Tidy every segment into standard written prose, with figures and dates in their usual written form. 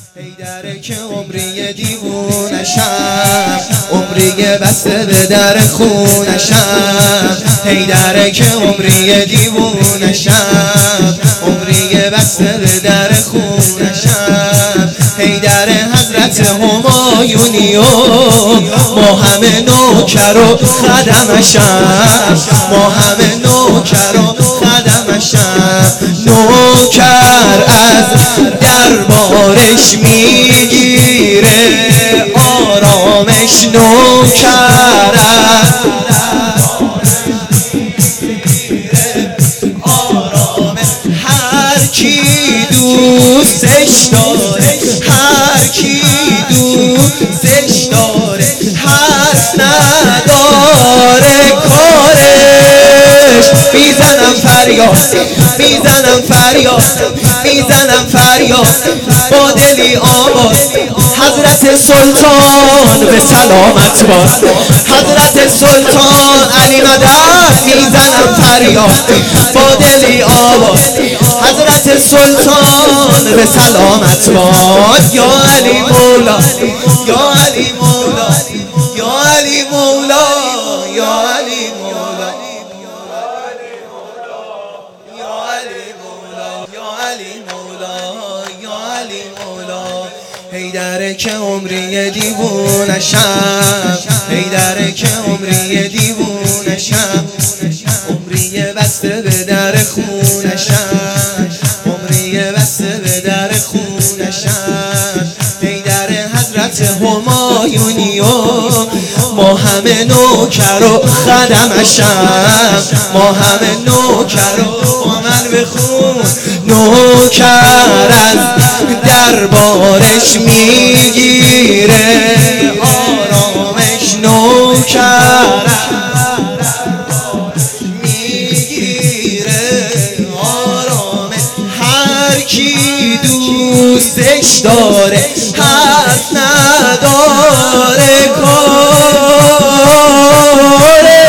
هیدره که عمری دیوونشم، عمری بسته به در خونشم. هیدره که عمری دیوونشم، عمری بسته به در خونشم. هیدره حضرت همایونی و ما همه نوکر و خدمشم، ما همه نوکر و خدمشم. نوکر از دربارش میگیره آرامش، نوکر از آرامش. هر کی دوستش داره، هر کی دوستش داره، حرف نداره کارش. میزنم فریاد، میزنم فریاد، میزنم فریاد با دلی آواز. حضرت سلطان به سلامت باد، حضرت سلطان علی مدد. میزنم فریاد با دلی آواز. حضرت سلطان به سلامت باد. یا علی مولا، یا علی مولا، یا علی مولا، یا علی مولا، یا علی مولا، یا علی مولا. هیدره که عمری دیوونشم، هیدره که عمری دیوونشم، عمری بسته به در خونشم، عمری بسته به در خونشم. هیدره حضرت همایونی و ما همه نوکر و خدمشم، ما همه نوکر و من بخون. نوکر از دربارش میگیره آرامش، نوکر میگیره آرامش. هر کی دوستش داره، حرف نداره کاره.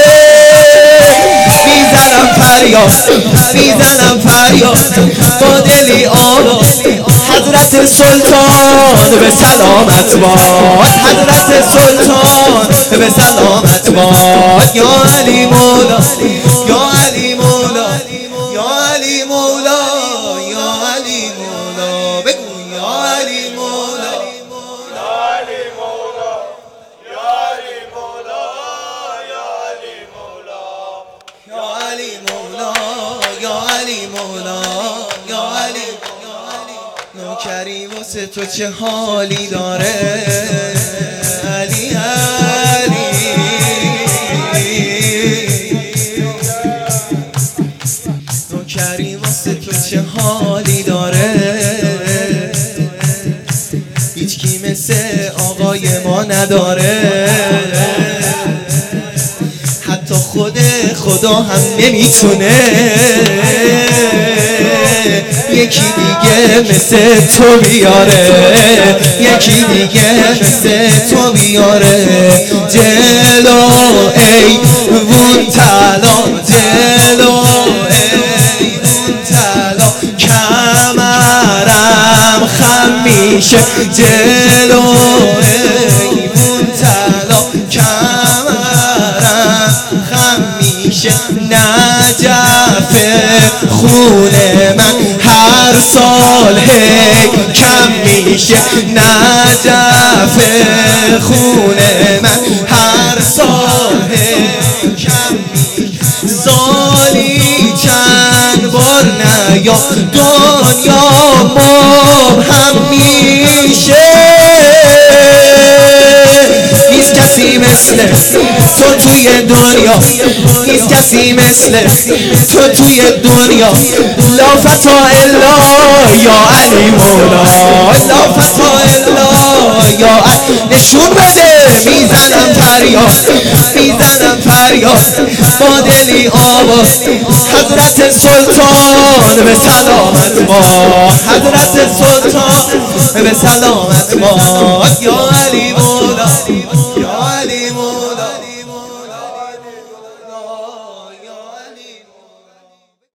میزنم فریاد، میزنم فریاد با دلی آواز. حضرت سلطان به سلامت باد، حضرت سلطان به سلامت باد. یا علی مولا، یا علی مولا، یا علی مولا، یا علی مولا. بگو یا علی مولا، یا علی مولا، یا علی مولا، یا علی مولا، یا علی مولا، یا علی مولا، یا علی. نوکری واسه تو چه حالی داره علی علی. نوکری واسه تو چه حالی داره، هیچ کی مثل آقای ما نداره. حتی خود خدا هم نمیتونه یکی دیگه مثل تو بیاره، یکی دیگه مثل تو بیاره. جلو ای وون تلا، جلو ای وون تلا، کمرم خم میشه. جلو ای وون تلا، کمرم خم میشه. نجف خون من هر سال هی کم میشه. نجف خون من هر سال هی کم میشه. سالی چند بار نیا دنیا مبهم میشه. نیست کسی مثل تو توی دنیا، نیست کسی مثل تو توی دنیا. لا فتا الا یا علی مولا، لا فتا الا یا علی. نشون بده. میزنم فریاد، میزنم فریاد با دلی آواز. حضرت سلطان به سلامت باد، حضرت سلطان به سلامت باد. یا